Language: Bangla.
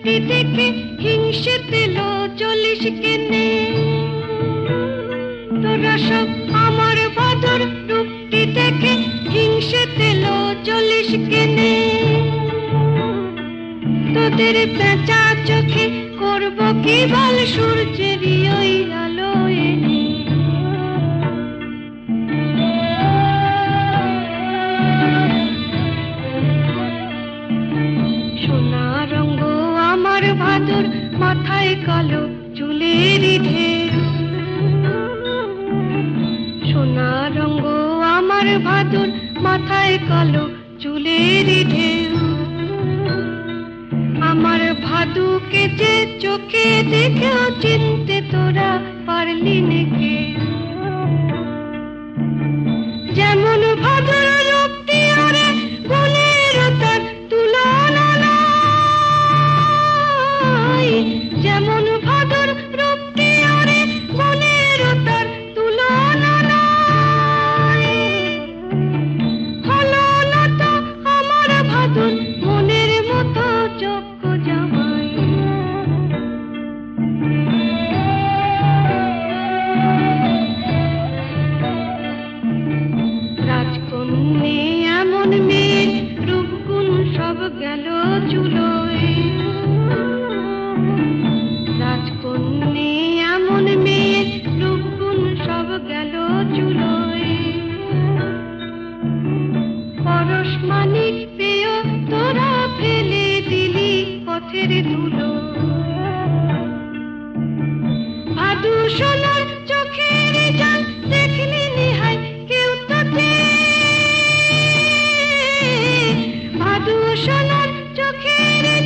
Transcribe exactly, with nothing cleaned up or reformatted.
রূপটি দেখে হিংসেতে লো চলিস কেনে তোরা সব আমার ভাদুর রূপটি দেখে হিংসেতে লো চলিস কেনে তোদের পেঁচা চোখে করব কি বল সূর্যেরই ওই আলো এনে সোনা রঙ আমার ভাদুর মাথায় কালো চুলের ঢেউ সোনা রঙ আমার ভাদুর মাথায় কালো চুলের ঢেউ আমার ভাদুকে যে চোখে দেখেও চিনতে তোরা পারলি নাকি যেমন ভাদুর রূপটি ওরে গুণের তার তুলনা নাই যেমন ভাদুর রূপটি ওরে গুণের তার তুলনা নাই হলো না তো আমার ভাদুর মনের মতো যোগ্য জামাই রাজকন্যে এমন মেয়ে রূপগুণ সব গেল চুলোয় রাজকন্যে এমন মেয়ে রূপগুণ সব গেল চুলোয় পরশ মানিক পেয় তোরা ফেলে দিলি পথের ধুলো ভাদু সোনার চোখের জল দেখলি নিহাই কেউ তোতে ভাদু সোনার চোখের